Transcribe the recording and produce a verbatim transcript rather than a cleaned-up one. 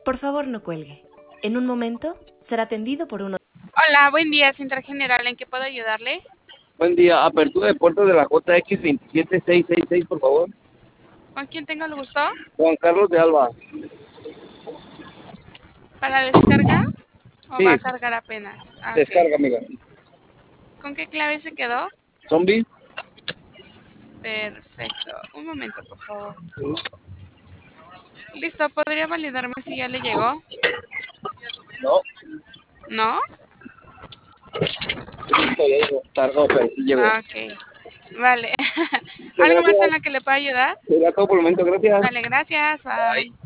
Por favor, no cuelgue. En un momento será atendido por uno. Hola, buen día, Central General. ¿En qué puedo ayudarle? Buen día, apertura de puerto de la J X veintisiete seiscientos sesenta y seis, por favor. ¿Con quién tengo el gusto? Juan Carlos de Alba. ¿Para descarga o va Sí, a cargar apenas? Ah, descarga, ok. amiga. ¿Con qué clave se quedó? ¿Zombie? Perfecto. Un momento, por favor. Listo, ¿podría validarme si ya le llegó? No, ¿No? tardó, pero sí llegó. Ah, ok. Vale. Muchas ¿Algo más en gracias. lo que le pueda ayudar? Sería todo por el momento, gracias. Vale, gracias. Bye.